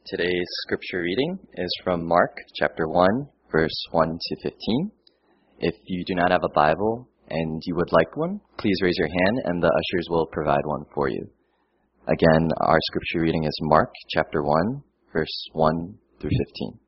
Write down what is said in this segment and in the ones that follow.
Today's scripture reading is from Mark chapter 1, verse 1 to 15. If you do not have a Bible and you would like one, please raise your hand and the ushers will provide one for you. Again, our scripture reading is Mark chapter 1, verse 1 through 15.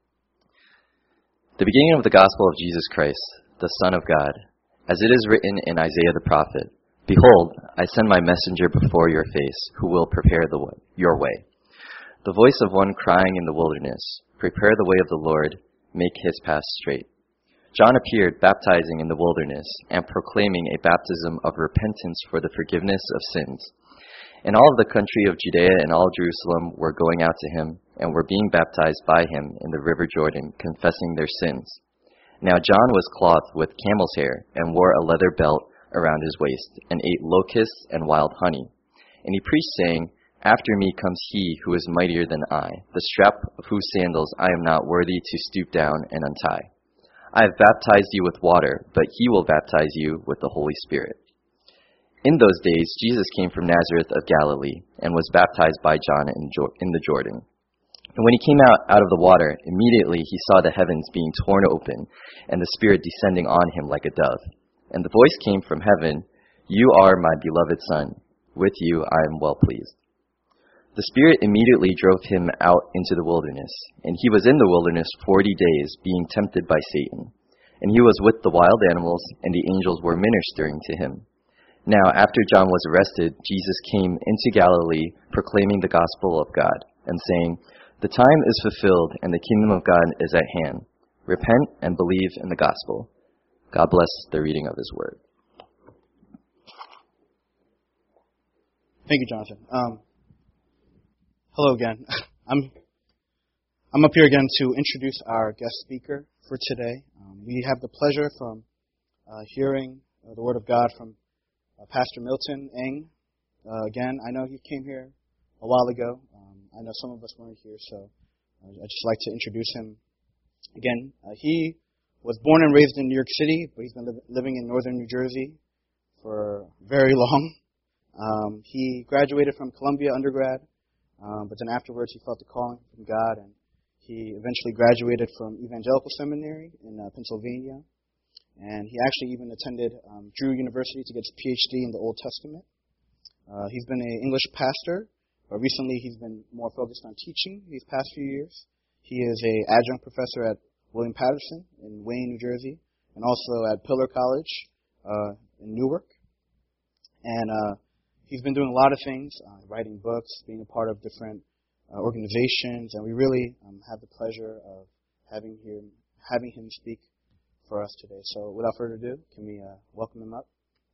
The beginning of the gospel of Jesus Christ, the Son of God, as it is written in Isaiah the prophet, "Behold, I send my messenger before your face, who will prepare your way. The voice of one crying in the wilderness, prepare the way of the Lord, make his path straight." John appeared baptizing in the wilderness and proclaiming a baptism of repentance for the forgiveness of sins. And all of the country of Judea and all Jerusalem were going out to him and were being baptized by him in the river Jordan, confessing their sins. Now John was clothed with camel's hair and wore a leather belt around his waist and ate locusts and wild honey. And he preached, saying, "After me comes he who is mightier than I, the strap of whose sandals I am not worthy to stoop down and untie. I have baptized you with water, but he will baptize you with the Holy Spirit." In those days, Jesus came from Nazareth of Galilee and was baptized by John in the Jordan. And when he came out of the water, immediately he saw the heavens being torn open and the Spirit descending on him like a dove. And the voice came from heaven, "You are my beloved Son. With you I am well pleased." The Spirit immediately drove him out into the wilderness, and he was in the wilderness 40 days, being tempted by Satan. And he was with the wild animals, and the angels were ministering to him. Now, after John was arrested, Jesus came into Galilee, proclaiming the gospel of God, and saying, "The time is fulfilled, and the kingdom of God is at hand. Repent and believe in the gospel." God bless the reading of his word. Thank you, Jonathan. Hello again. I'm up here again to introduce our guest speaker for today. We have the pleasure from hearing the Word of God from Pastor Milton Ng. Again, I know he came here a while ago. I know some of us weren't here, so I'd just like to introduce him again. He was born and raised in New York City, but he's been living in northern New Jersey for very long. He graduated from Columbia undergrad. But then afterwards, he felt the calling from God, and he eventually graduated from Evangelical Seminary in Pennsylvania. And he actually even attended Drew University to get his PhD in the Old Testament. He's been an English pastor, but recently he's been more focused on teaching these past few years. He is an adjunct professor at William Patterson in Wayne, New Jersey, and also at Pillar College in Newark. And he's been doing a lot of things, writing books, being a part of different organizations, and we really have the pleasure of having him speak for us today. So without further ado, can we welcome him up?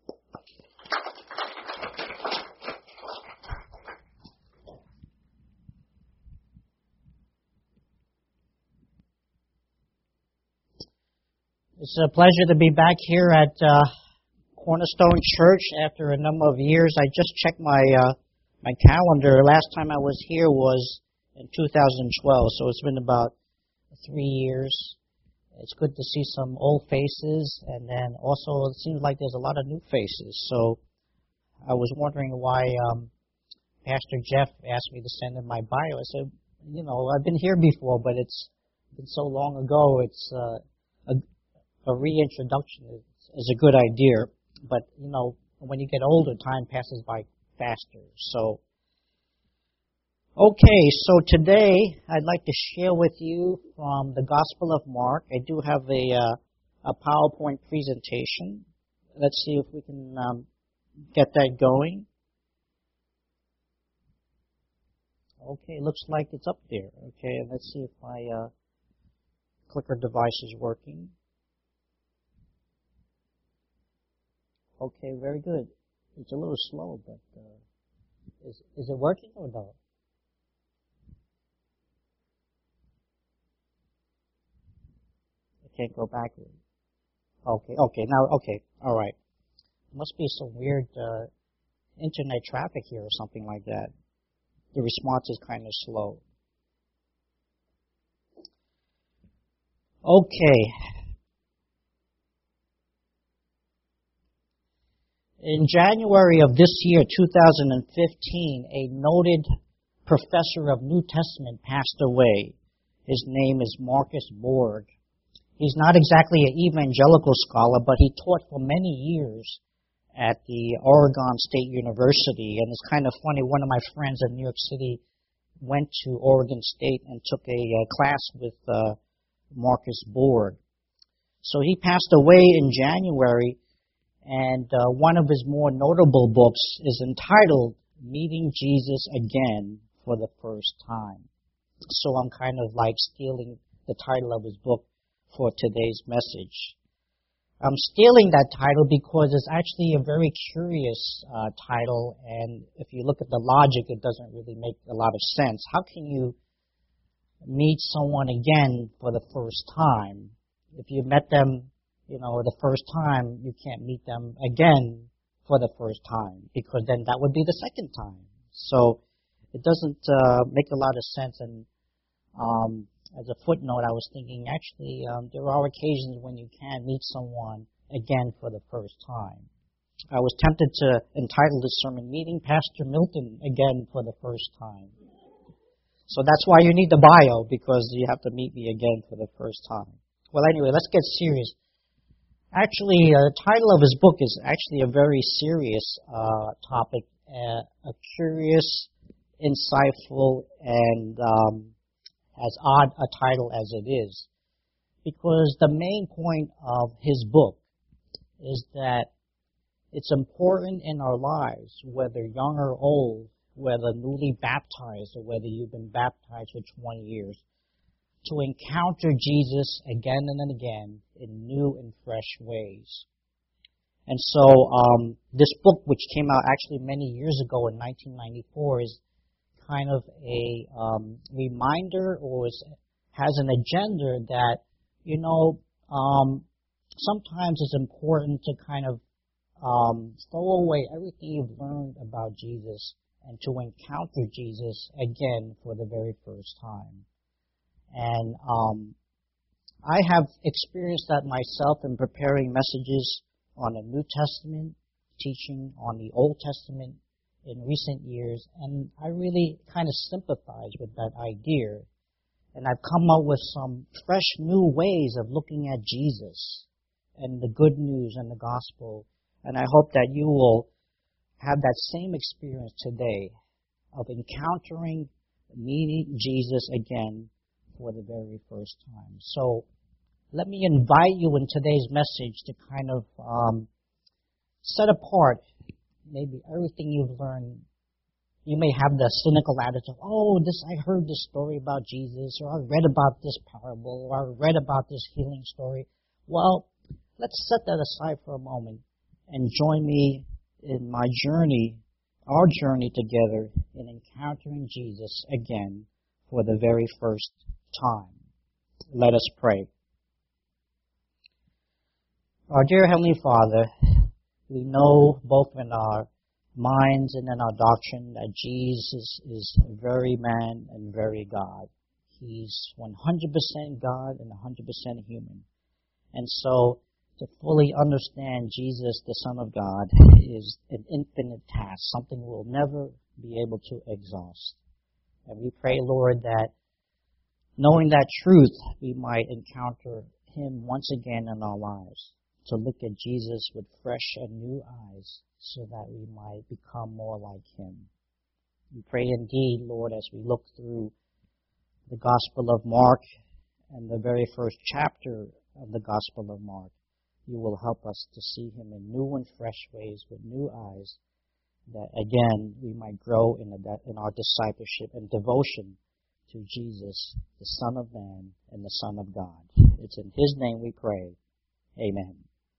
It's a pleasure to be back here at Cornerstone Church after a number of years. I just checked my calendar. Last time I was here was in 2012, so it's been about 3 years. It's good to see some old faces, and then also it seems like there's a lot of new faces. So I was wondering why Pastor Jeff asked me to send in my bio. I said, I've been here before, but it's been so long ago. It's a reintroduction is a good idea. But, when you get older, time passes by faster. So, okay, so today I'd like to share with you from the Gospel of Mark. I do have a PowerPoint presentation. Let's see if we can get that going. Okay, looks like it's up there. Okay, and let's see if my clicker device is working. Okay, very good. It's a little slow, but is it working or no? I can't go backward. Okay, all right. Must be some weird internet traffic here or something like that. The response is kind of slow. Okay. In January of this year, 2015, a noted professor of New Testament passed away. His name is Marcus Borg. He's not exactly an evangelical scholar, but he taught for many years at the Oregon State University. And it's kind of funny, one of my friends in New York City went to Oregon State and took a class with Marcus Borg. So he passed away in January, and one of his more notable books is entitled Meeting Jesus Again for the First Time. So I'm kind of like stealing the title of his book for today's message. I'm stealing that title because it's actually a very curious title, and if you look at the logic, it doesn't really make a lot of sense. How can you meet someone again for the first time? If you met them, the first time, you can't meet them again for the first time, because then that would be the second time. So it doesn't make a lot of sense. And as a footnote, I was thinking, actually, there are occasions when you can meet someone again for the first time. I was tempted to entitle this sermon, Meeting Pastor Milton Again for the First Time. So that's why you need the bio, because you have to meet me again for the first time. Well, anyway, let's get serious. Actually, the title of his book is actually a very serious topic, a curious, insightful, and as odd a title as it is. Because the main point of his book is that it's important in our lives, whether young or old, whether newly baptized or whether you've been baptized for 20 years, to encounter Jesus again and again in new and fresh ways. And so this book, which came out actually many years ago in 1994, is kind of a reminder, or has an agenda that, sometimes it's important to kind of throw away everything you've learned about Jesus and to encounter Jesus again for the very first time. And I have experienced that myself in preparing messages on the New Testament, teaching on the Old Testament in recent years, and I really kind of sympathize with that idea. And I've come up with some fresh new ways of looking at Jesus and the good news and the gospel. And I hope that you will have that same experience today of encountering, meeting Jesus again for the very first time. So let me invite you in today's message to kind of set apart maybe everything you've learned. You may have the cynical attitude, I heard this story about Jesus, or I read about this parable, or I read about this healing story. Well, let's set that aside for a moment and join me in my journey, our journey together in encountering Jesus again for the very first time. Let us pray. Our dear Heavenly Father, we know both in our minds and in our doctrine that Jesus is very man and very God. He's 100% God and 100% human. And so to fully understand Jesus, the Son of God, is an infinite task, something we'll never be able to exhaust. And we pray, Lord, that knowing that truth, we might encounter Him once again in our lives, to look at Jesus with fresh and new eyes so that we might become more like Him. We pray indeed, Lord, as we look through the Gospel of Mark and the very first chapter of the Gospel of Mark, you will help us to see Him in new and fresh ways with new eyes, that again we might grow in our discipleship and devotion to Jesus, the Son of Man and the Son of God. It's in His name we pray. Amen.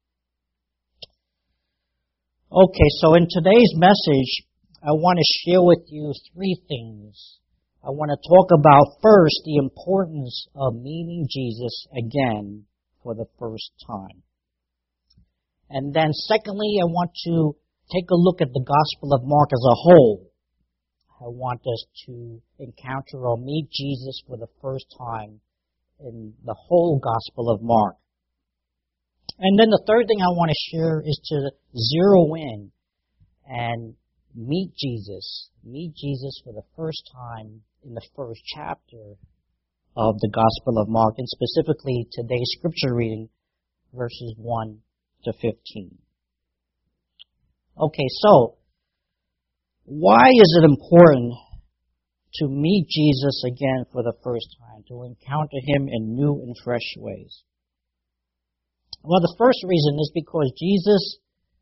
Okay, so in today's message, I want to share with you three things. I want to talk about first the importance of meeting Jesus again for the first time. And then secondly, I want to take a look at the Gospel of Mark as a whole. I want us to encounter or meet Jesus for the first time in the whole Gospel of Mark. And then the third thing I want to share is to zero in and meet Jesus. Meet Jesus for the first time in the first chapter of the Gospel of Mark, and specifically today's scripture reading, verses 1 to 15. Okay, so why is it important to meet Jesus again for the first time, to encounter Him in new and fresh ways? Well, the first reason is because Jesus,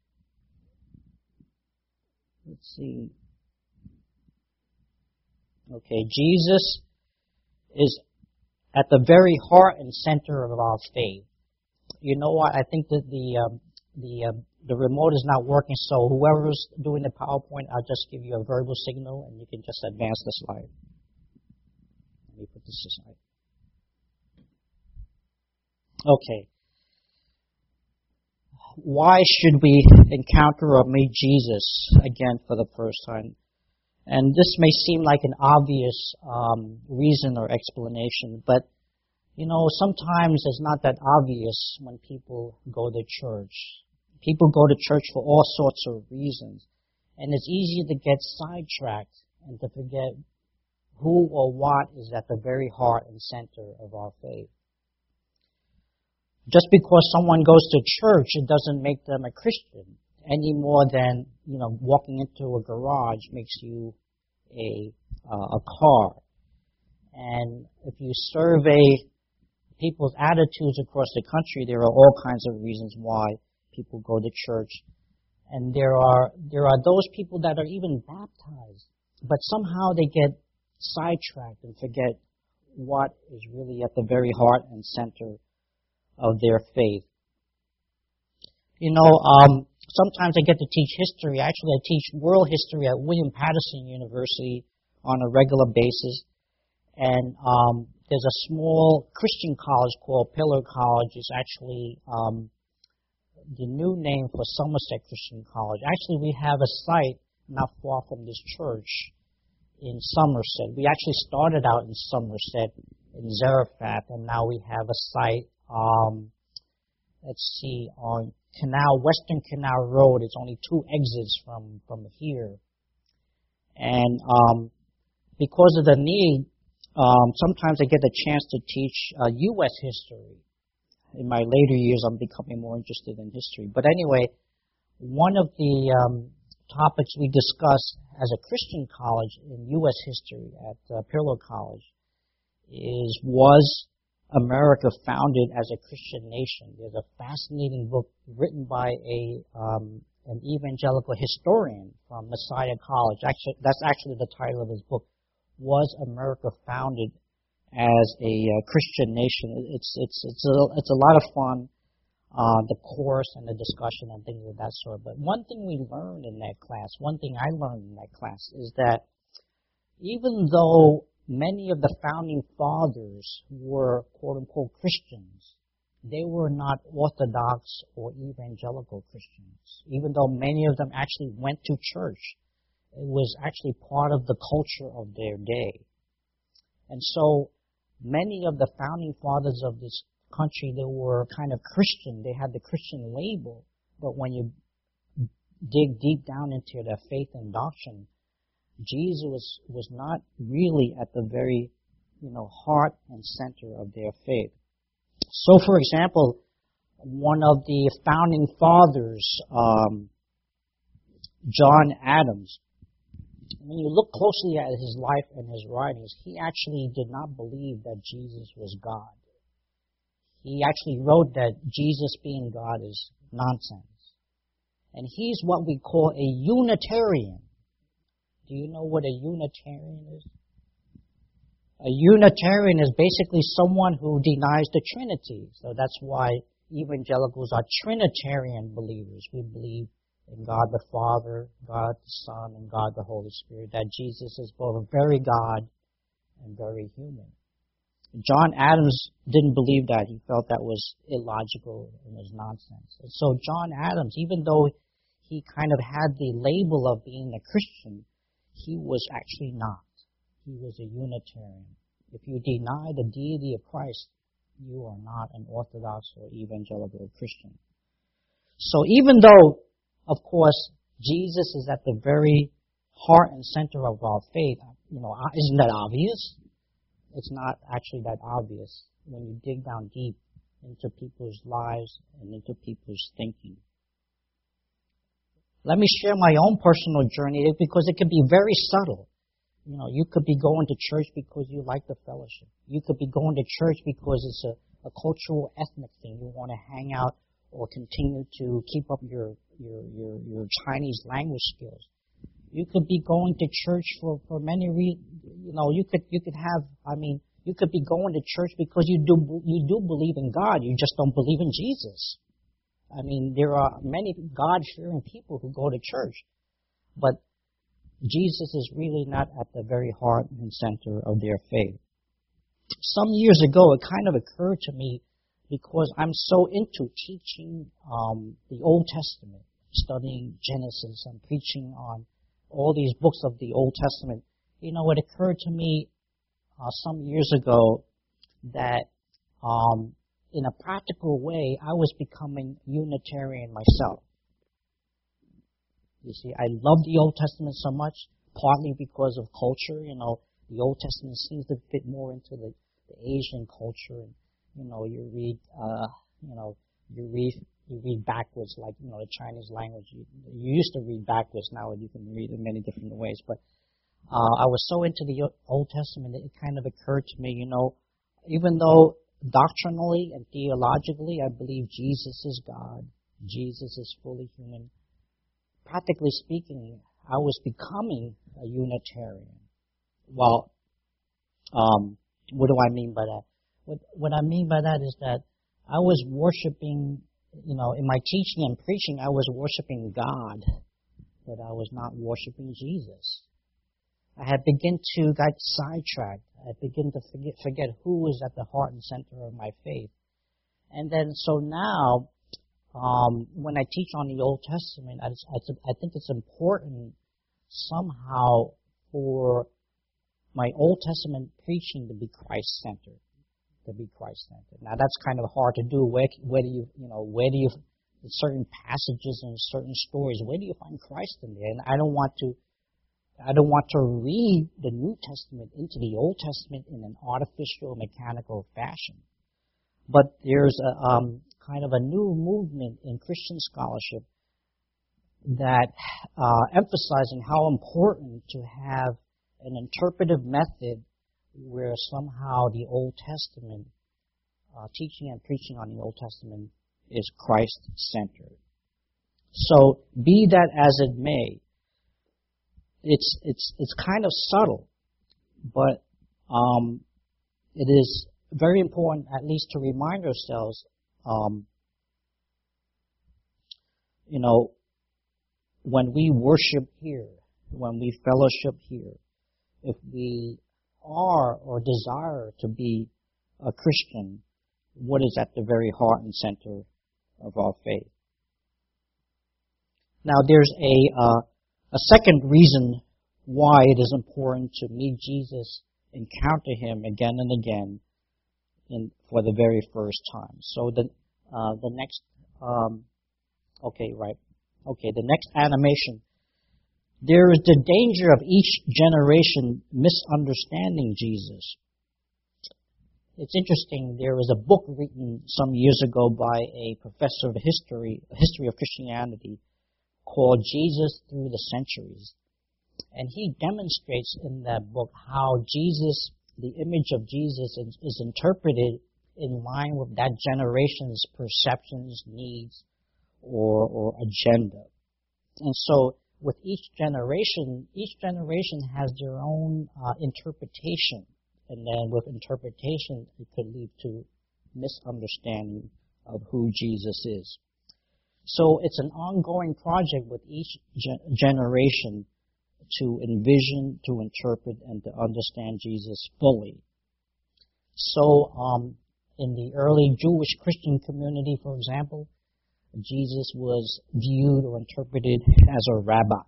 Jesus is at the very heart and center of our faith. You know what? I think that the remote is not working, so whoever's doing the PowerPoint, I'll just give you a verbal signal and you can just advance the slide. Let me put this aside. Okay. Why should we encounter or meet Jesus again for the first time? And this may seem like an obvious reason or explanation, but sometimes it's not that obvious when people go to church. People go to church for all sorts of reasons, and it's easy to get sidetracked and to forget who or what is at the very heart and center of our faith. Just because someone goes to church, it doesn't make them a Christian any more than, walking into a garage makes you a car. And if you survey people's attitudes across the country, there are all kinds of reasons why people go to church. And there are those people that are even baptized, but somehow they get sidetracked and forget what is really at the very heart and center of their faith. Sometimes I get to teach history. Actually, I teach world history at William Patterson University on a regular basis. And there's a small Christian college called Pillar College. It's actually the new name for Somerset Christian College. Actually, we have a site not far from this church in Somerset. We actually started out in Somerset, in Zarephath, and now we have a site, on Western Canal Road. It's only 2 exits from here. And because of the need, sometimes I get the chance to teach U.S. history. In my later years, I'm becoming more interested in history. But anyway, one of the topics we discuss as a Christian college in U.S. history at Pillar College was America founded as a Christian nation? There's a fascinating book written by an evangelical historian from Messiah College. Actually, that's actually the title of his book. Was America founded as a Christian nation? It's a lot of fun, the course and the discussion and things of that sort. But one thing we learned in that class, one thing I learned in that class, is that even though many of the founding fathers were quote-unquote Christians, they were not Orthodox or evangelical Christians. Even though many of them actually went to church, it was actually part of the culture of their day. And so many of the founding fathers of this country, they were kind of Christian. They had the Christian label, but when you dig deep down into their faith and doctrine, Jesus was not really at the very, heart and center of their faith. So, for example, one of the founding fathers, John Adams, when you look closely at his life and his writings, he actually did not believe that Jesus was God. He actually wrote that Jesus being God is nonsense. And he's what we call a Unitarian. Do you know what a Unitarian is? A Unitarian is basically someone who denies the Trinity. So that's why evangelicals are Trinitarian believers. We believe in God the Father, God the Son, and God the Holy Spirit, that Jesus is both very God and very human. John Adams didn't believe that. He felt that was illogical and was nonsense. And so John Adams, even though he kind of had the label of being a Christian, he was actually not. He was a Unitarian. If you deny the deity of Christ, you are not an Orthodox or evangelical Christian. So even though, of course, Jesus is at the very heart and center of our faith, isn't that obvious? It's not actually that obvious when you dig down deep into people's lives and into people's thinking. Let me share my own personal journey because it can be very subtle. You could be going to church because you like the fellowship. You could be going to church because it's a cultural, ethnic thing. You want to hang out or continue to keep up your Chinese language skills. You could be going to church for many reasons. You could be going to church because you do believe in God. You just don't believe in Jesus. There are many God-fearing people who go to church, but Jesus is really not at the very heart and center of their faith. Some years ago, it kind of occurred to me because I'm so into teaching the Old Testament, studying Genesis, and preaching on all these books of the Old Testament. It occurred to me some years ago that in a practical way, I was becoming Unitarian myself. You see, I love the Old Testament so much, partly because of culture. The Old Testament seems to fit more into the Asian culture. And, you read backwards, like, the Chinese language. You used to read backwards. Now you can read in many different ways. But I was so into the Old Testament, it kind of occurred to me, even though doctrinally and theologically I believe Jesus is God, Jesus is fully human, practically speaking, I was becoming a Unitarian. Well, what do I mean by that? What I mean by that is that I was worshiping, in my teaching and preaching, I was worshiping God, but I was not worshiping Jesus. I had begun to get sidetracked. I began to forget who was at the heart and center of my faith. And then, so now, when I teach on the Old Testament, I think it's important somehow for my Old Testament preaching to be Christ-centered. Now that's kind of hard to do. Where do you in certain passages and certain stories, where do you find Christ in there? And I don't want to read the New Testament into the Old Testament in an artificial, mechanical fashion. But there's a kind of a new movement in Christian scholarship that emphasizing how important to have an interpretive method where somehow the Old Testament, teaching and preaching on the Old Testament is Christ-centered. So, be that as it may, it's kind of subtle, but it is very important at least to remind ourselves, when we worship here, when we fellowship here, if we are or desire to be a Christian, what is at the very heart and center of our faith? Now, there's a second reason why it is important to meet Jesus, encounter Him again and again, for the very first time. So the next animation. There is the danger of each generation misunderstanding Jesus. It's interesting, there was a book written some years ago by a professor of history of Christianity, called Jesus Through the Centuries. And he demonstrates in that book how Jesus, the image of Jesus, is interpreted in line with that generation's perceptions, needs, or agenda. And so, with each generation has their own interpretation. And then with interpretation, it could lead to misunderstanding of who Jesus is. So it's an ongoing project with each generation to envision, to interpret, and to understand Jesus fully. So in the early Jewish Christian community, for example, Jesus was viewed or interpreted as a rabbi.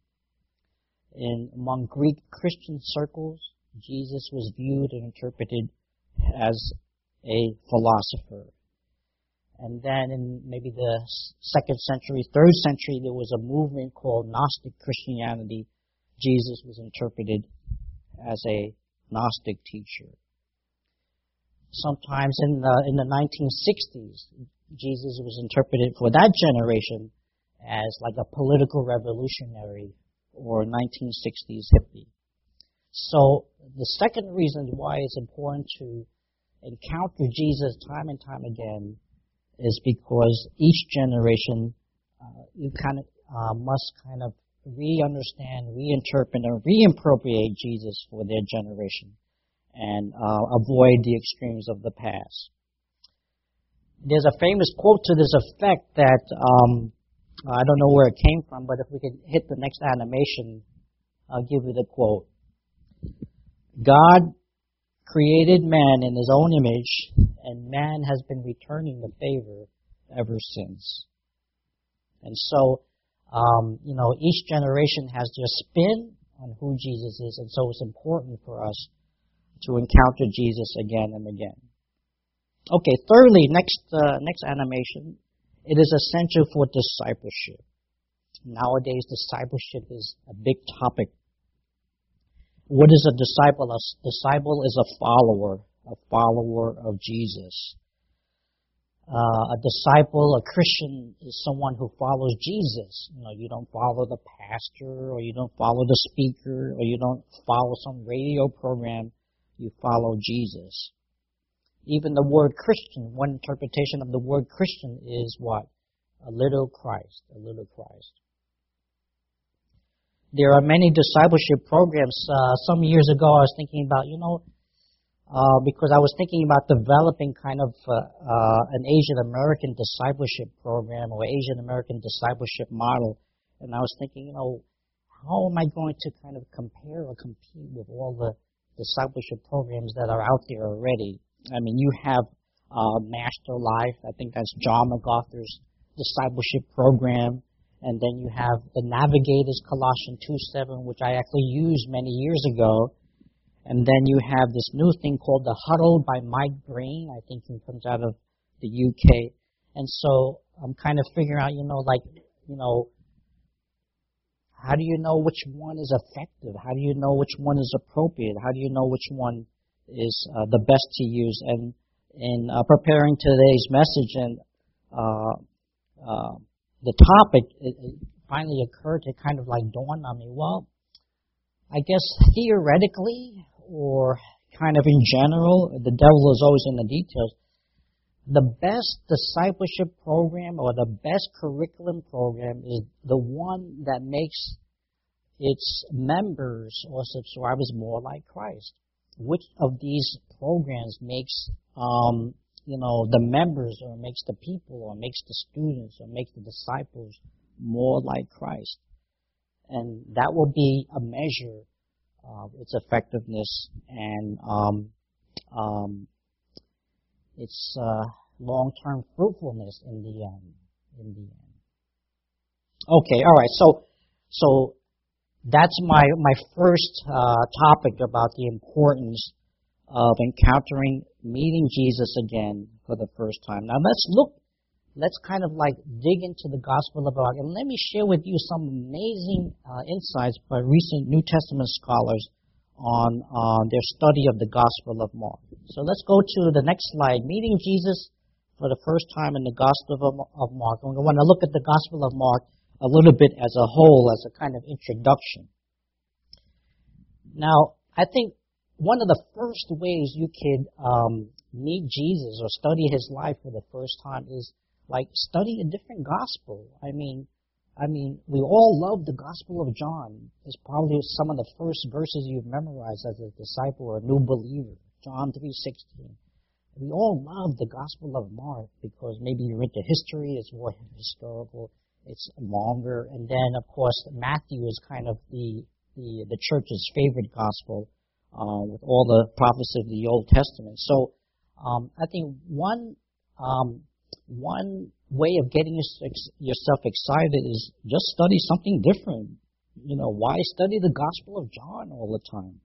Among Greek Christian circles, Jesus was viewed and interpreted as a philosopher. And then in maybe the 2nd century, 3rd century, there was a movement called Gnostic Christianity, Jesus was interpreted as a Gnostic teacher. Sometimes in the 1960s, Jesus was interpreted for that generation as like a political revolutionary or 1960s hippie. So the second reason why it's important to encounter Jesus time and time again is because each generation you must kind of re-understand, reinterpret, and reappropriate Jesus for their generation and avoid the extremes of the past. There's a famous quote to this effect that I don't know where it came from, but if we could hit the next animation, I'll give you the quote. God created man in his own image, and man has been returning the favor ever since. And so, each generation has their spin on who Jesus is, and so it's important for us to encounter Jesus again and again. Okay, thirdly, next animation, it is essential for discipleship. Nowadays, discipleship is a big topic. What is a disciple? A disciple is a follower of Jesus. A disciple, a Christian, is someone who follows Jesus. You don't follow the pastor, or you don't follow the speaker, or you don't follow some radio program. You follow Jesus. Even the word Christian, one interpretation of the word Christian is what? A little Christ, a little Christ. There are many discipleship programs. Some years ago I was thinking about, because I was thinking about developing kind of an Asian American discipleship program or Asian American discipleship model. And I was thinking, how am I going to kind of compare or compete with all the discipleship programs that are out there already? I mean, you have Master Life. I think that's John MacArthur's discipleship program. And then you have the Navigators, Colossians 2:7, which I actually used many years ago. And then you have this new thing called the Huddle by Mike Green. I think he comes out of the UK. And so I'm kind of figuring out, how do you know which one is effective? How do you know which one is appropriate? How do you know which one is the best to use? And in preparing today's message and the topic, it finally occurred to kind of like dawn on me. Well, I guess theoretically or kind of in general, the devil is always in the details. The best discipleship program or the best curriculum program is the one that makes its members or subscribers more like Christ. Which of these programs makes the members or makes the people or makes the students or makes the disciples more like Christ? And that will be a measure of its effectiveness and its long-term fruitfulness in the end. Okay, all right. So that's my first topic about the importance of meeting Jesus again for the first time. Now let's kind of like dig into the Gospel of Mark, and let me share with you some amazing insights by recent New Testament scholars on their study of the Gospel of Mark. So let's go to the next slide, meeting Jesus for the first time in the Gospel of Mark. And we want to look at the Gospel of Mark a little bit as a whole, as a kind of introduction. Now, I think one of the first ways you could meet Jesus or study his life for the first time is like study a different gospel. I mean, we all love the Gospel of John. It's probably some of the first verses you've memorized as a disciple or a new believer. John 3:16. We all love the Gospel of Mark because maybe you're into history. It's more historical. It's longer. And then, of course, Matthew is kind of the church's favorite gospel with all the prophecies of the Old Testament. So I think one way of getting yourself excited is just study something different. Why study the Gospel of John all the time?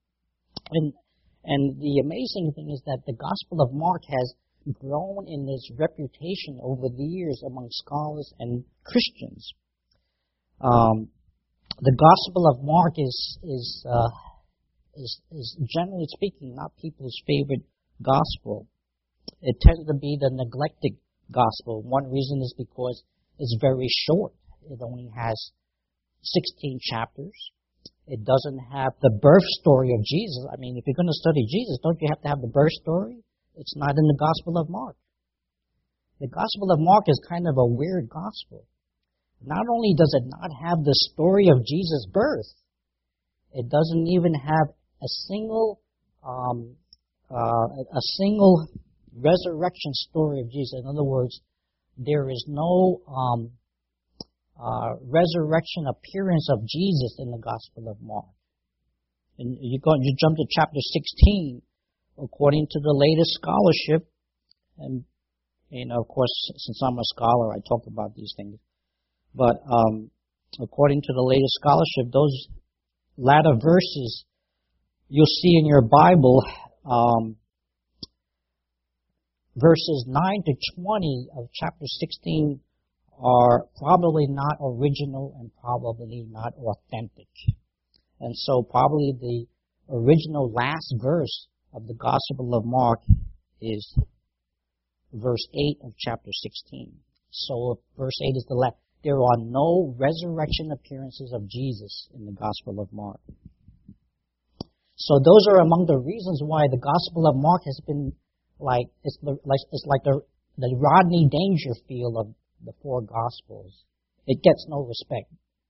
And the amazing thing is that the Gospel of Mark has grown in its reputation over the years among scholars and Christians. the Gospel of Mark is generally speaking not people's favorite gospel. It tends to be the neglected gospel. One reason is because it's very short. It only has 16 chapters. It doesn't have the birth story of Jesus. I mean, if you're going to study Jesus, don't you have to have the birth story? It's not in the Gospel of Mark. The Gospel of Mark is kind of a weird gospel. Not only does it not have the story of Jesus' birth, it doesn't even have a single resurrection story of Jesus. In other words, there is no resurrection appearance of Jesus in the Gospel of Mark. And you jump to chapter 16, according to the latest scholarship, and of course, since I'm a scholar, I talk about these things. But according to the latest scholarship, those latter verses you'll see in your Bible, verses 9 to 20 of chapter 16 are probably not original and probably not authentic. And so probably the original last verse of the Gospel of Mark is verse 8 of chapter 16. So verse 8 is the last. There are no resurrection appearances of Jesus in the Gospel of Mark. So those are among the reasons why the Gospel of Mark has been like the Rodney Dangerfield of the four Gospels. It gets no respect.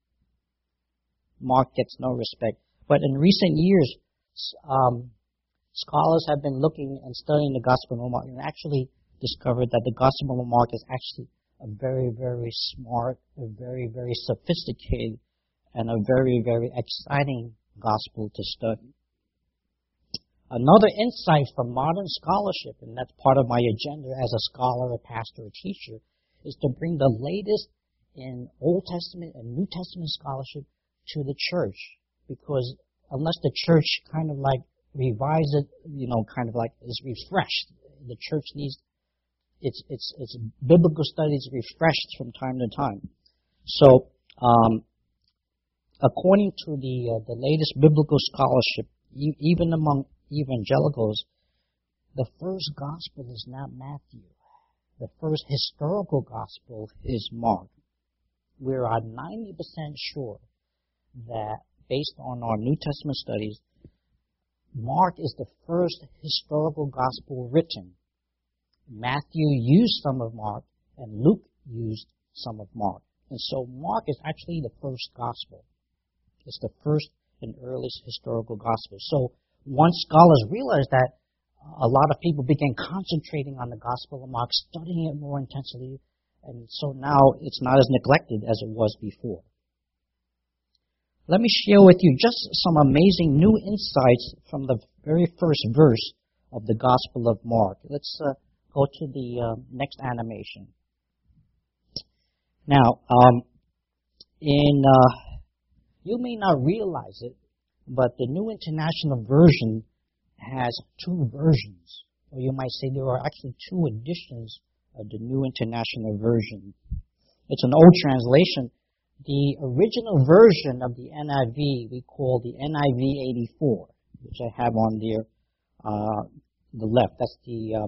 Mark gets no respect. But in recent years, scholars have been looking and studying the Gospel of Mark and actually discovered that the Gospel of Mark is actually a very, very smart, a very, very sophisticated, and a very, very exciting gospel to study. Another insight from modern scholarship, and that's part of my agenda as a scholar, a pastor, a teacher, is to bring the latest in Old Testament and New Testament scholarship to the church. Because unless the church kind of like revises it, kind of like is refreshed, the church needs its biblical studies refreshed from time to time. So, according to the latest biblical scholarship, even among evangelicals, the first gospel is not Matthew. The first historical gospel is Mark. We are 90% sure that, based on our New Testament studies, Mark is the first historical gospel written. Matthew used some of Mark, and Luke used some of Mark. And so Mark is actually the first gospel. It's the first and earliest historical gospel. So once scholars realized that, a lot of people began concentrating on the Gospel of Mark, studying it more intensely, and so now it's not as neglected as it was before. Let me share with you just some amazing new insights from the very first verse of the Gospel of Mark. Let's go to the next animation. Now, you may not realize it, but the New International Version has two versions, or you might say there are actually two editions of the New International Version. It's an old translation. The original version of the NIV we call the NIV 84, which I have on there, the left. That's the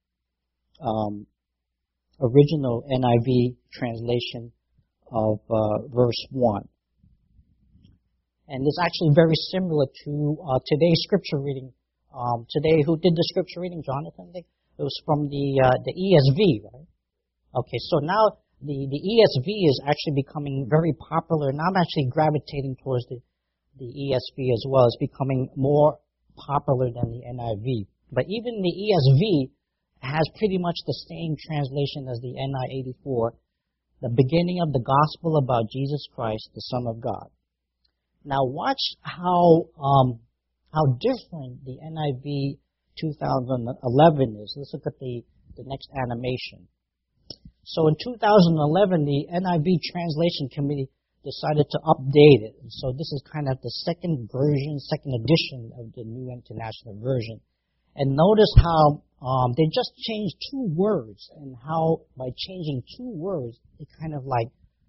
original NIV translation of verse 1. And it's actually very similar to today's scripture reading. Today, who did the scripture reading? Jonathan? It was from the ESV, right? Okay, so now the ESV is actually becoming very popular, and I'm actually gravitating towards the ESV as well. It's becoming more popular than the NIV. But even the ESV has pretty much the same translation as the NI 84, the beginning of the gospel about Jesus Christ, the Son of God. Now watch how different the NIV 2011 is. Let's look at the next animation. So in 2011, the NIV Translation Committee decided to update it. And so this is kind of the second edition of the New International Version. And notice how they just changed two words, and how by changing two words, it kind of like,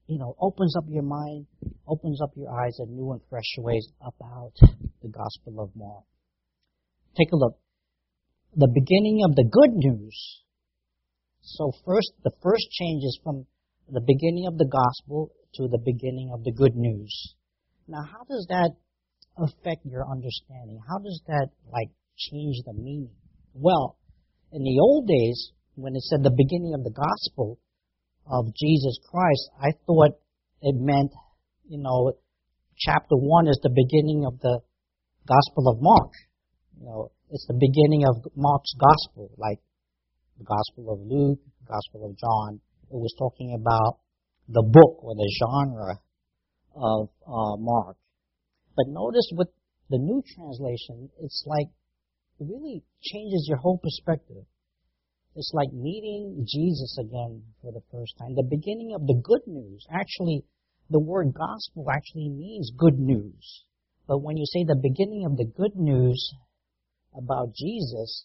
opens up your mind, opens up your eyes in new and fresh ways about the Gospel of Mark. Take a look. The beginning of the good news. So the first change is from the beginning of the Gospel to the beginning of the good news. Now, how does that affect your understanding? How does that, change the meaning? Well, in the old days, when it said the beginning of the Gospel of Jesus Christ, I thought it meant, chapter 1 is the beginning of the Gospel of Mark. It's the beginning of Mark's Gospel, like the Gospel of Luke, the Gospel of John. It was talking about the book or the genre of Mark. But notice with the new translation, it's like it really changes your whole perspective. It's like meeting Jesus again for the first time. The beginning of the good news. Actually, the word gospel actually means good news. But when you say the beginning of the good news about Jesus,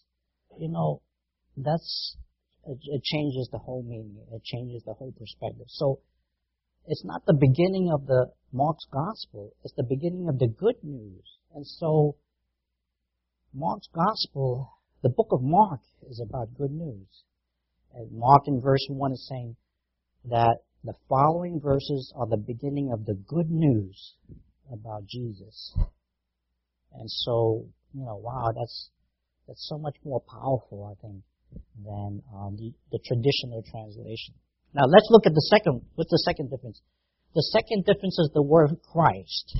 it changes the whole meaning. It changes the whole perspective. So it's not the beginning of the Mark's gospel. It's the beginning of the good news. And so Mark's gospel, the book of Mark, is about good news. And Mark in verse 1 is saying that the following verses are the beginning of the good news about Jesus. And so, wow, that's so much more powerful, I think, than the traditional translation. Now let's look at the second. What's the second difference? The second difference is the word Christ.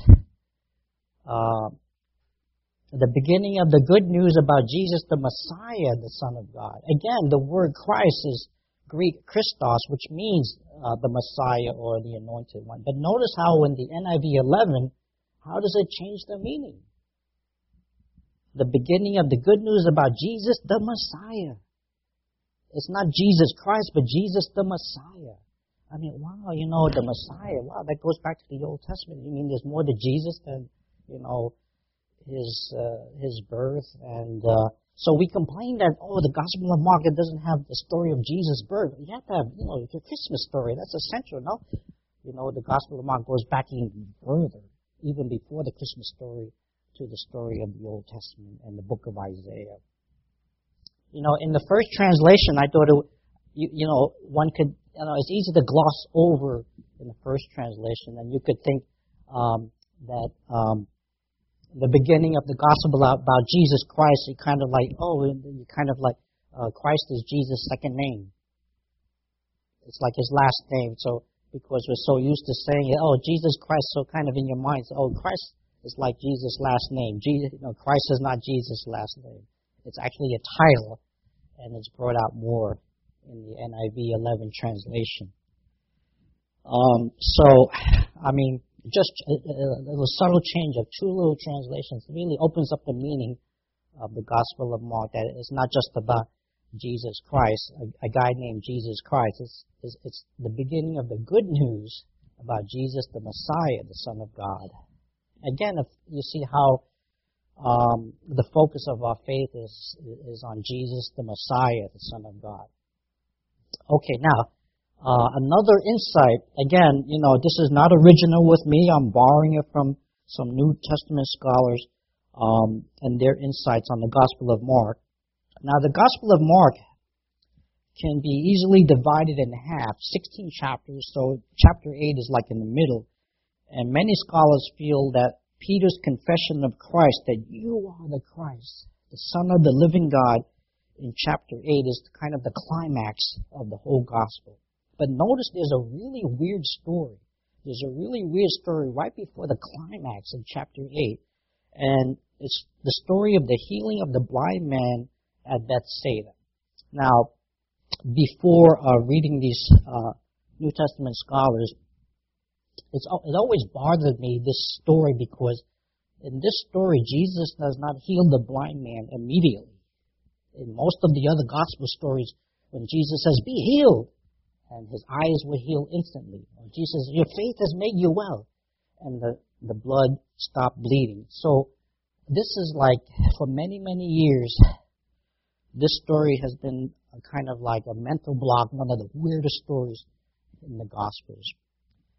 The beginning of the good news about Jesus, the Messiah, the Son of God. Again, the word Christ is Greek Christos, which means the Messiah or the Anointed One. But notice how in the NIV 11, how does it change the meaning? The beginning of the good news about Jesus, the Messiah. It's not Jesus Christ, but Jesus the Messiah. I mean, wow, the Messiah. Wow, that goes back to the Old Testament. You mean there's more to Jesus than, his birth? And so we complain that, the Gospel of Mark, it doesn't have the story of Jesus' birth. You have to have, your Christmas story. That's essential, no? The Gospel of Mark goes back even further, even before the Christmas story, to the story of the Old Testament and the book of Isaiah. In the first translation, I thought one could, it's easy to gloss over in the first translation, and you could think that the beginning of the gospel about Jesus Christ, Christ is Jesus' second name. It's like his last name. So because we're so used to saying, Jesus Christ, so kind of in your mind, Christ is like Jesus' last name. Christ is not Jesus' last name. It's actually a title, and it's brought out more in the NIV 11 translation. Just a subtle change of two little translations really opens up the meaning of the Gospel of Mark. That it's not just about Jesus Christ, a guy named Jesus Christ. It's the beginning of the good news about Jesus, the Messiah, the Son of God. Again, if you see how the focus of our faith is on Jesus, the Messiah, the Son of God. Okay, now, another insight. Again, this is not original with me. I'm borrowing it from some New Testament scholars and their insights on the Gospel of Mark. Now, the Gospel of Mark can be easily divided in half, 16 chapters, so chapter 8 is like in the middle. And many scholars feel that Peter's confession of Christ, that you are the Christ, the Son of the living God, in chapter 8 is kind of the climax of the whole gospel. But notice there's a really weird story. There's a really weird story right before the climax in chapter 8. And it's the story of the healing of the blind man at Bethsaida. Now, before reading these New Testament scholars, it always bothered me, this story, because in this story, Jesus does not heal the blind man immediately. In most of the other gospel stories, when Jesus says, be healed, and his eyes were healed instantly. And Jesus says, your faith has made you well. And the blood stopped bleeding. So this is like, for many, many years, this story has been kind of like a mental block, one of the weirdest stories in the Gospels.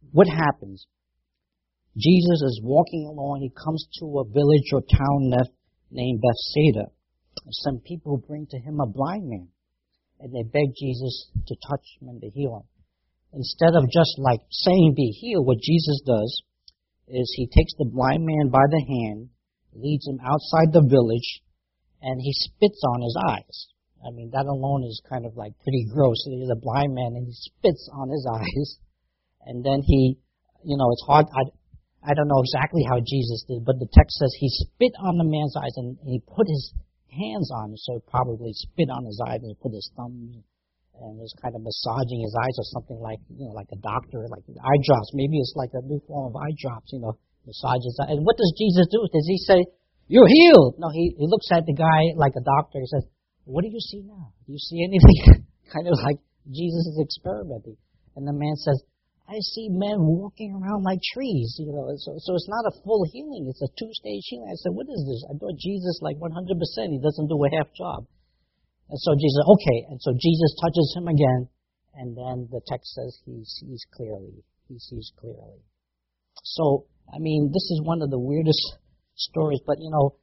what happens? Jesus is walking along. He comes to a village or town named Bethsaida. Some people bring to him a blind man, and they beg Jesus to touch him and to heal him. Instead of just like saying be healed, what Jesus does is he takes the blind man by the hand, leads him outside the village, and he spits on his eyes. I mean, that alone is kind of like pretty gross. He's a blind man and he spits on his eyes. And then he, it's hard, I don't know exactly how Jesus did, but the text says he spit on the man's eyes and he put his hands on him, so probably spit on his eyes and he put his thumbs and was kind of massaging his eyes or something like, like a doctor, like eye drops. Maybe it's like a new form of eye drops, massage his eyes. And what does Jesus do? Does he say, "You're healed"? No, he looks at the guy like a doctor. He says, "What do you see now? Do you see anything?" Kind of like Jesus is experimenting. And the man says, "I see men walking around like trees." So it's not a full healing. It's a two-stage healing. I said, "What is this?" I thought Jesus, like 100%, he doesn't do a half job. And so Jesus, okay. And so Jesus touches him again. And then the text says he sees clearly. He sees clearly. So, I mean, this is one of the weirdest stories. But,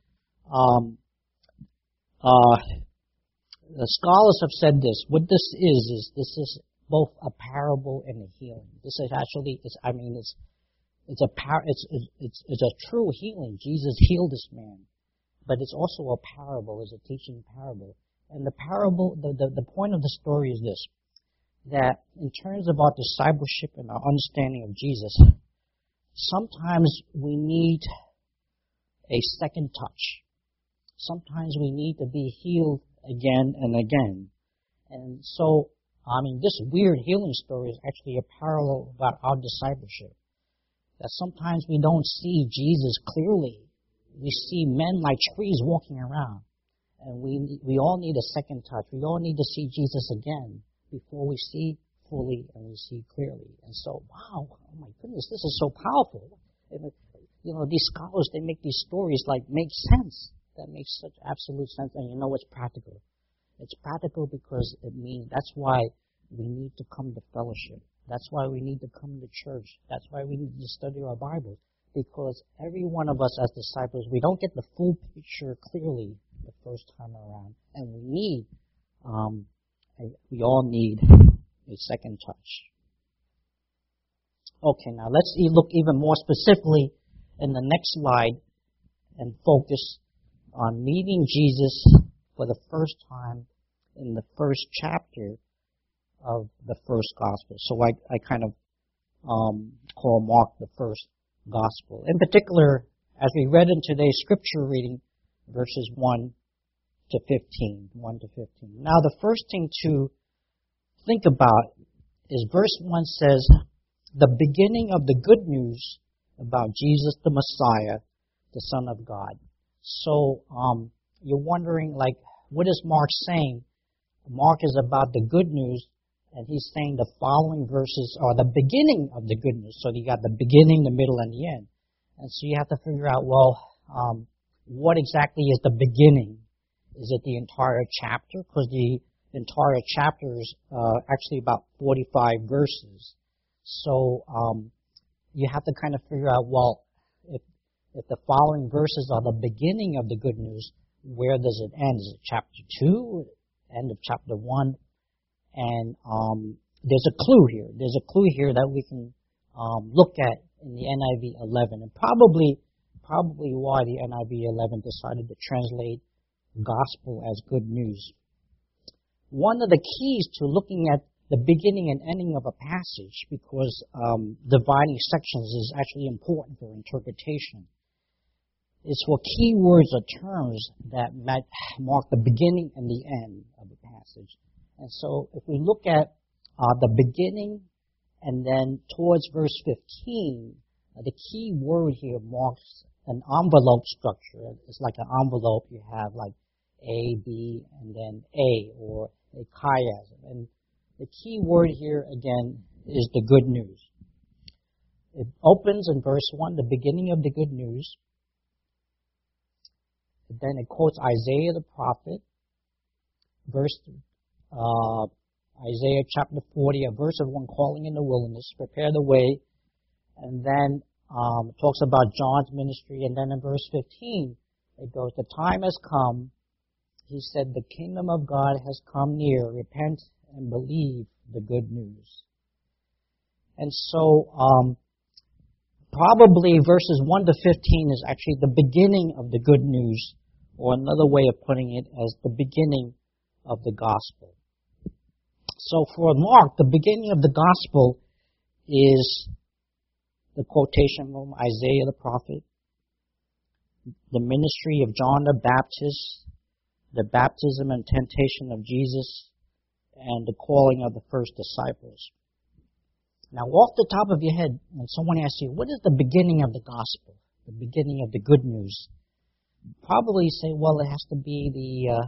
the scholars have said this. What this is this is both a parable and a healing. This is actually, it's a true healing. Jesus healed this man, but it's also a parable. It's a teaching parable. And the parable, the point of the story is this: that in terms of our discipleship and our understanding of Jesus, sometimes we need a second touch. Sometimes we need to be healed again and again. And so, this weird healing story is actually a parallel about our discipleship. That sometimes we don't see Jesus clearly. We see men like trees walking around. And we all need a second touch. We all need to see Jesus again before we see fully and we see clearly. And so, wow, oh my goodness, this is so powerful. These scholars, they make these stories like make sense. That makes such absolute sense. And it's practical. It's practical because it means that's why we need to come to fellowship. That's why we need to come to church. That's why we need to study our Bibles. Because every one of us as disciples, we don't get the full picture clearly the first time around. And we all need a second touch. Okay, now let's look even more specifically in the next slide and focus on meeting Jesus for the first time in the first chapter of the first gospel. So I kind of call Mark the first gospel. In particular, as we read in today's scripture reading, verses 1 to 15. Now, the first thing to think about is verse 1 says, the beginning of the good news about Jesus the Messiah, the Son of God. So, you're wondering, what is Mark saying? Mark is about the good news, and he's saying the following verses are the beginning of the good news. So you got the beginning, the middle, and the end. And so you have to figure out, what exactly is the beginning? Is it the entire chapter? Because the entire chapter is actually about 45 verses. So you have to kind of figure out, if the following verses are the beginning of the good news, where does it end? Is it chapter 2, end of chapter 1? And there's a clue here. There's a clue here that we can look at in the NIV 11, and probably why the NIV 11 decided to translate gospel as good news. One of the keys to looking at the beginning and ending of a passage, because dividing sections is actually important for interpretation, is for key words or terms that mark the beginning and the end of the passage. And so if we look at the beginning and then towards verse 15, the key word here marks an envelope structure. It's like an envelope. You have like A, B, and then A, or a chiasm. And the key word here, again, is the good news. It opens in verse 1, the beginning of the good news. Then it quotes Isaiah the prophet, Isaiah chapter 40, a verse of one calling in the wilderness, prepare the way And then it talks about John's ministry. And then in verse 15, it goes, the time has come. He said, the kingdom of God has come near. Repent and believe the good news. And so, probably verses 1 to 15 is actually the beginning of the good news, or another way of putting it as the beginning of the gospel. So for Mark, the beginning of the gospel is the quotation from Isaiah the prophet, the ministry of John the Baptist, the baptism and temptation of Jesus, and the calling of the first disciples. Now, off the top of your head, when someone asks you, what is the beginning of the gospel, the beginning of the good news? Probably say, well, it has to be the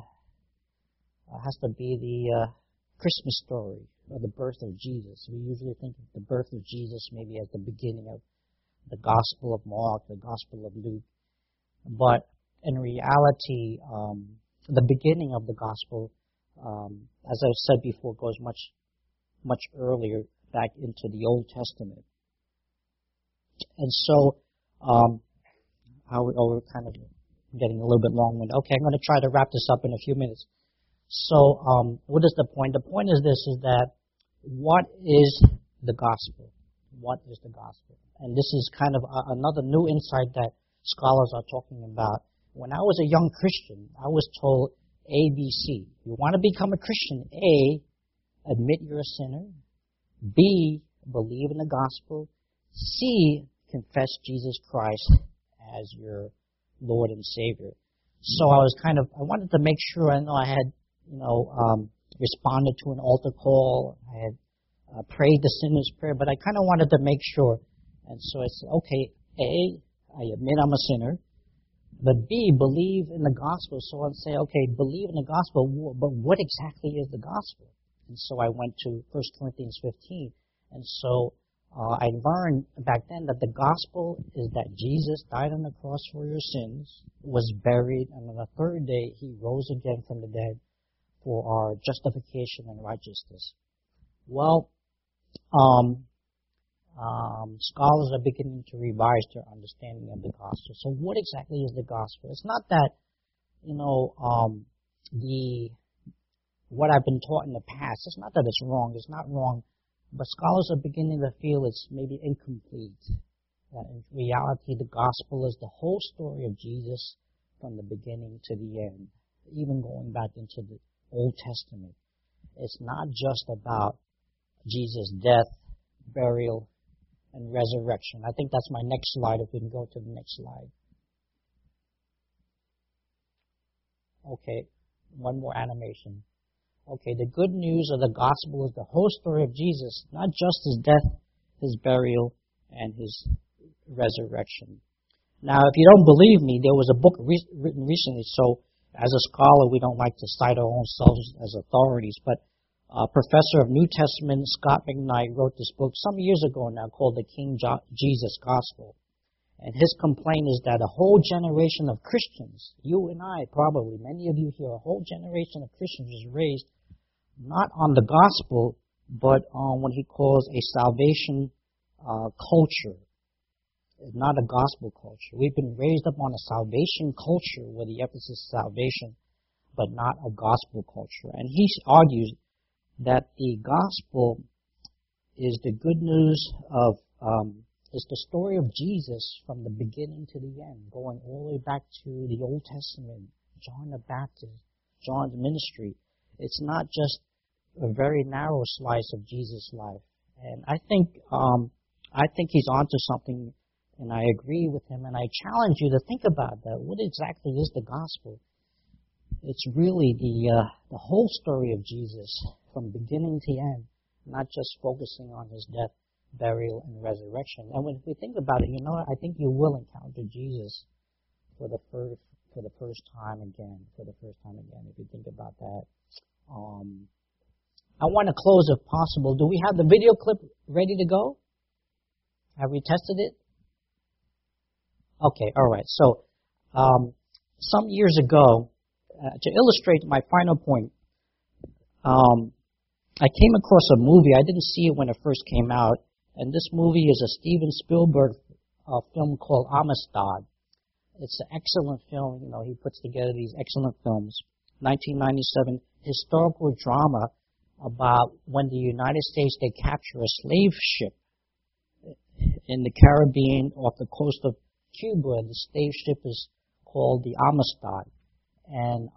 Christmas story, or the birth of Jesus. We usually think of the birth of Jesus maybe as the beginning of the Gospel of Mark, the Gospel of Luke. But in reality, the beginning of the Gospel, as I've said before, goes much earlier, back into the Old Testament. And so, we're kind of getting a little bit long-winded. Okay, I'm going to try to wrap this up in a few minutes. So, what is the point? The point is this, is that what is the gospel? What is the gospel? And this is kind of another new insight that scholars are talking about. When I was a young Christian, I was told A, B, C. You want to become a Christian, A, admit you're a sinner. B, believe in the gospel. C, confess Jesus Christ as your Lord and Savior. So I wanted to make sure, I know I had, responded to an altar call. I had prayed the sinner's prayer, but I kind of wanted to make sure. And so I said, okay, A, I admit I'm a sinner. But B, believe in the gospel. So I'd say, okay, believe in the gospel, but what exactly is the gospel? And so I went to 1 Corinthians 15. And so I learned back then that the gospel is that Jesus died on the cross for your sins, was buried, and on the third day he rose again from the dead for our justification and righteousness. Well, scholars are beginning to revise their understanding of the gospel. So what exactly is the gospel? It's not that, what I've been taught in the past. It's not that it's wrong. It's not wrong. But scholars are beginning to feel it's maybe incomplete. That in reality, the gospel is the whole story of Jesus from the beginning to the end, even going back into the Old Testament. It's not just about Jesus' death, burial, and resurrection. I think that's my next slide, if we can go to the next slide. Okay, one more animation. Okay, the good news of the gospel is the whole story of Jesus, not just his death, his burial, and his resurrection. Now, if you don't believe me, there was a book written recently, so as a scholar, we don't like to cite our own selves as authorities, but a professor of New Testament, Scott McKnight, wrote this book some years ago now called The King Jesus Gospel. And his complaint is that a whole generation of Christians, you and I probably, many of you here, a whole generation of Christians was raised not on the gospel, but on what he calls a salvation culture, not a gospel culture. We've been raised up on a salvation culture where the emphasis is salvation, but not a gospel culture. And he argues that the gospel is the good news of is the story of Jesus from the beginning to the end, going all the way back to the Old Testament, John the Baptist, John's ministry. It's not just a very narrow slice of Jesus' life. And I think he's onto something, and I agree with him, and I challenge you to think about that. What exactly is the gospel? It's really the whole story of Jesus from beginning to end, not just focusing on his death, burial, and resurrection. And when we think about it, I think you will encounter Jesus for the first time again. If you think about that. I want to close, if possible. Do we have the video clip ready to go? Have we tested it? Okay, all right. So, some years ago, to illustrate my final point, I came across a movie. I didn't see it when it first came out, And this movie is a Steven Spielberg film called Amistad. It's an excellent film. You know, he puts together these excellent films. 1997 historical drama about when the United States, they capture a slave ship in the Caribbean off the coast of Cuba. The slave ship is called the Amistad. And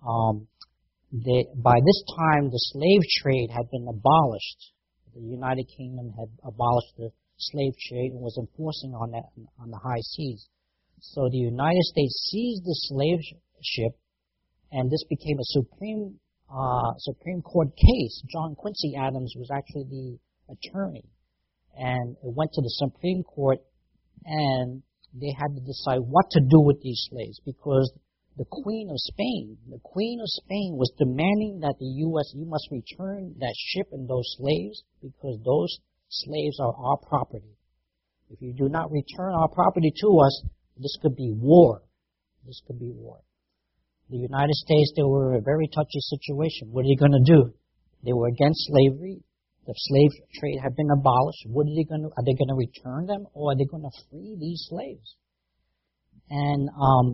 by this time, the slave trade had been abolished. The United Kingdom had abolished the slave trade and was enforcing on that on the high seas. So the United States seized the slave ship, and this became a Supreme Court case. John Quincy Adams was actually the attorney, and it went to the Supreme Court, and they had to decide what to do with these slaves, because the Queen of Spain was demanding that the U.S., you must return that ship and those slaves, because those slaves are our property. If you do not return our property to us, this could be war. This could be war. The United States, they were in a very touchy situation. What are they going to do? They were against slavery. The slave trade had been abolished. Are they going to return them, or are they going to free these slaves? And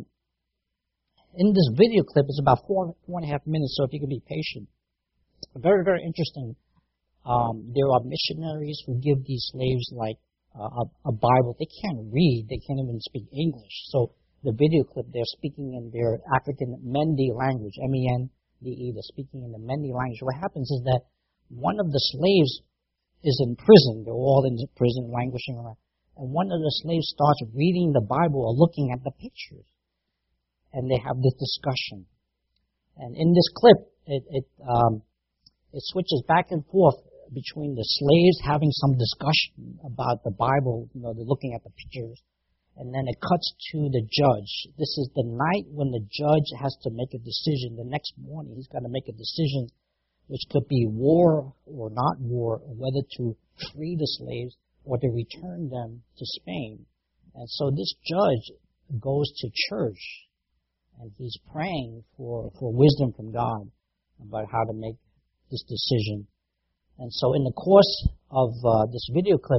in this video clip, it's about four and a half minutes, so if you can be patient. Very, very interesting. There are missionaries who give these slaves like a Bible. They can't read. They can't even speak English. So the video clip, they're speaking in their African Mende language, M-E-N-D-E. They're speaking in the Mende language. What happens is that one of the slaves is in prison. They're all in prison, languishing around. And one of the slaves starts reading the Bible or looking at the pictures. And they have this discussion. And in this clip, it switches back and forth between the slaves having some discussion about the Bible, you know, they're looking at the pictures, and then it cuts to the judge. This is the night when the judge has to make a decision. The next morning, he's got to make a decision, which could be war or not war, or whether to free the slaves or to return them to Spain. And so this judge goes to church, and he's praying for wisdom from God about how to make this decision. And so in the course of this video clip,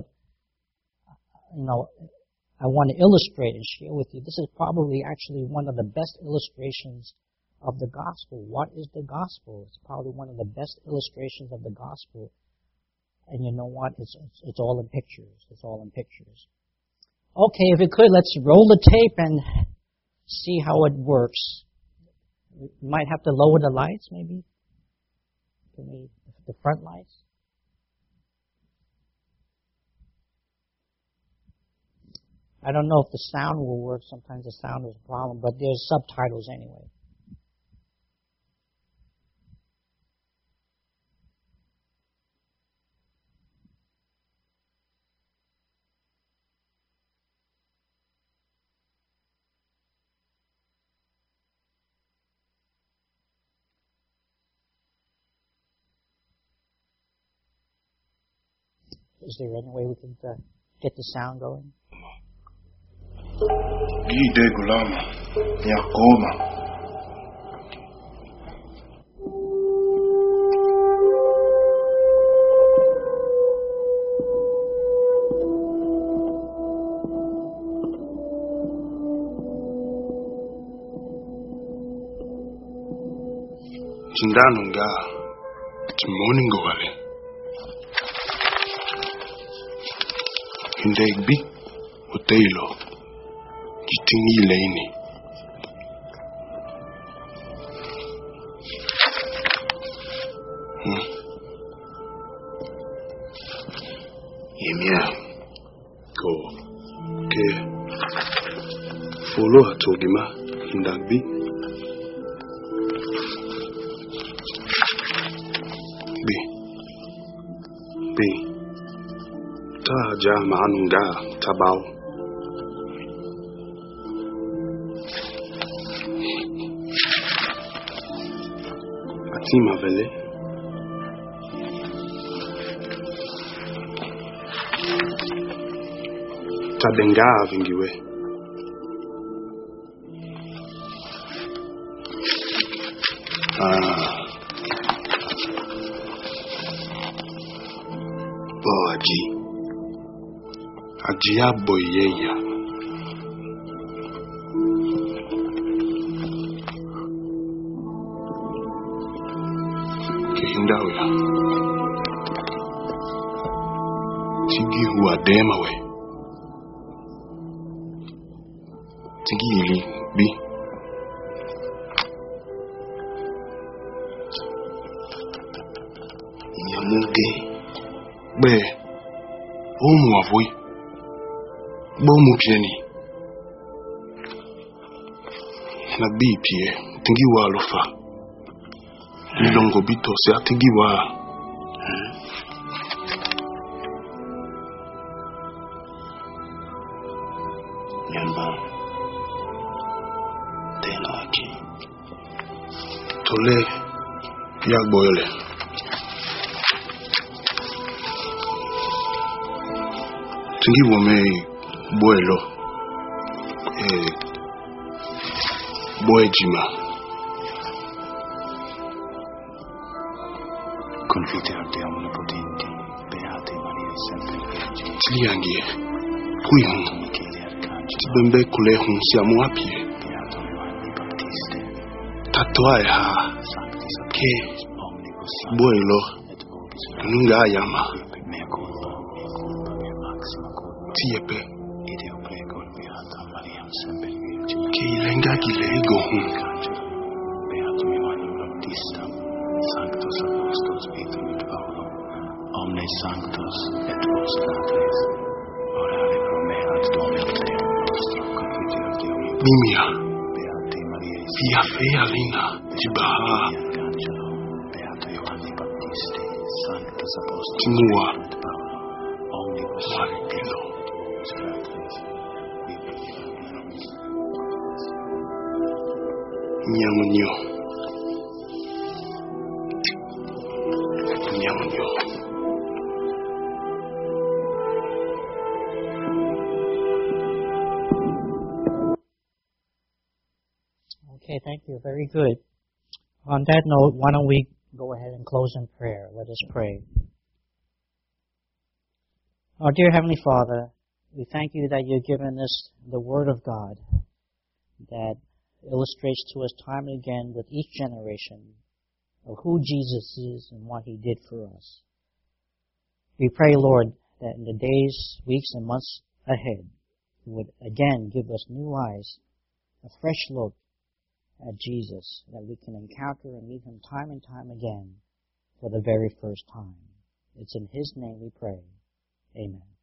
you know, I want to illustrate and share with you, this is probably actually one of the best illustrations of the gospel. What is the gospel? It's probably one of the best illustrations of the gospel. And you know what? It's all in pictures. It's all in pictures. Okay, if we could, let's roll the tape and see how it works. We might have to lower the lights, maybe. The front lights. I don't know if the sound will work. Sometimes the sound is a problem, but there's subtitles anyway. Is there any way we can get the sound going? Gide Gulama, Yakoma. Chindanunga, Timoningo Valley. Hindegbi, Otelo. Kitingi Laini. Yemia. Go. Ke. Follow Hatogima. Hindagbi. B. Ta jama anunga tabao. Atima vele. Tadenga vingiwe. Boaji. Jia boyeya. Kehindawya. Tigi huwa dema we. Tigi ili bi. Nyamuge. Be. Omu avoi. Bomu pieni. Na bi pie. Tigi wa alofa. Lilongo bito se atigi wa. Nyamba. Tena aki. Tole. Yak boyole. Tigi wame boyelo. Boyejima. Confidate omnipotenti, beate Maria sempre Vergine. Tiliangie. Kuihun. Michele Arcangelo. Tibembe kule hun siamu apie. Beato Giovanni Battiste. Tatoa ha. Sancti Ke. Sapientis omnibus Boyelo. et vobis Nunga yama. mea culpa, mea maxima culpa. Tiepe. Ideo prego beata Maria sempre Virgine. Ke ilenga gilego hun. Arcangelo. Beato Giovanni Battista. Sanctus Apostolos Petrus et Paulo. Omnes sanctos et vos fratres. Orare pro me ad Domino Deum nostro. Confiteor Deo. Mimia. Beate Maria Via fea lina. Jibaha. Arcangelo. Beato Giovanni Battiste. Sanctus Apostolos Timua. Petrus et Paulo. Omnibus Maripino. vos fratres. Vivi Nyamunyo. Nyamunyo. Okay, thank you. Very good. On that note, why don't we go ahead and close in prayer? Let us pray. Our dear Heavenly Father, we thank you that you've given us the Word of God that illustrates to us time and again with each generation of who Jesus is and what He did for us. We pray, Lord, that in the days, weeks, and months ahead, you would again give us new eyes, a fresh look at Jesus, that we can encounter and meet Him time and time again for the very first time. It's in His name we pray. Amen.